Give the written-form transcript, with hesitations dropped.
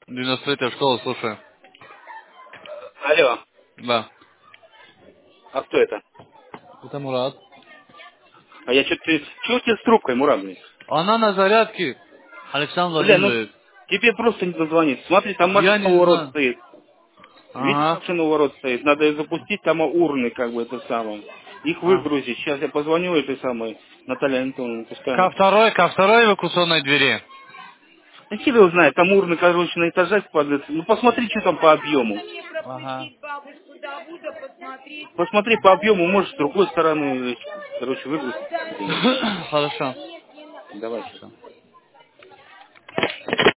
93-я школа, слушай. Алло, Да. а кто это? Это Мурат. А я что-то... Чего тебе с трубкой, Мурат, блин? Она на зарядке. Александр Бля, ну Владимирович. тебе просто не дозвонить. Смотри, там Я машина у не ворот знаю. стоит. Видишь, Ага. машина у ворот стоит. Надо ее запустить, там урны, как бы, это самое. Их А. выгрузить. Сейчас я позвоню этой самой Наталье Антоновне, пускай. Ко второй эвакуационной двери. А хер его знает, там урны, короче, на этажах падают. Ну посмотри, что там по объему. Ага. Посмотри по объему, может, с другой стороны, короче, выгрузить где-нибудь. Хорошо. Давай. Всё.